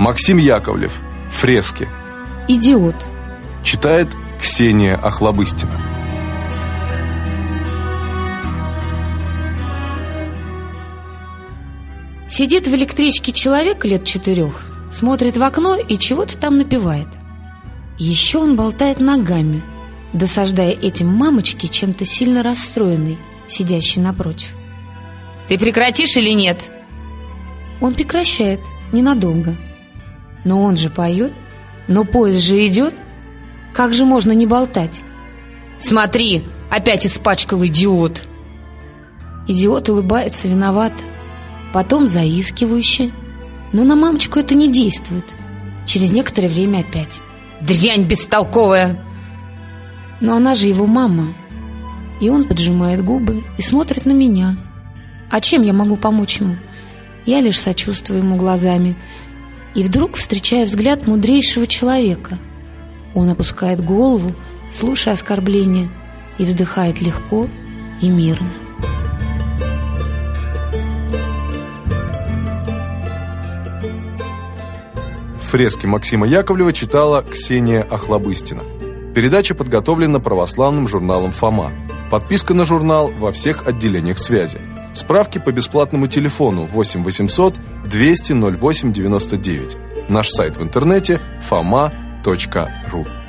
Максим Яковлев. Фрески. «Идиот». Читает Ксения Охлобыстина. Сидит в электричке человек лет 4, смотрит в окно и чего-то там напевает. Еще он болтает ногами, досаждая этим мамочке, чем-то сильно расстроенной, сидящей напротив. «Ты прекратишь или нет?» Он прекращает, ненадолго. Но он же поет, но поезд же идет. Как же можно не болтать? «Смотри, опять испачкал, идиот!» Идиот улыбается виновато, потом заискивающе. Но на мамочку это не действует. Через некоторое время опять: «Дрянь бестолковая!» Но она же его мама. И он поджимает губы и смотрит на меня. А чем я могу помочь ему? Я лишь сочувствую ему глазами. И вдруг встречаю взгляд мудрейшего человека. Он опускает голову, слушая оскорбления, и вздыхает легко и мирно. Фрески Максима Яковлева читала Ксения Охлобыстина. Передача подготовлена православным журналом «Фома». Подписка на журнал во всех отделениях связи. Справки по бесплатному телефону 8 800 200 08 99. Наш сайт в интернете foma.ru.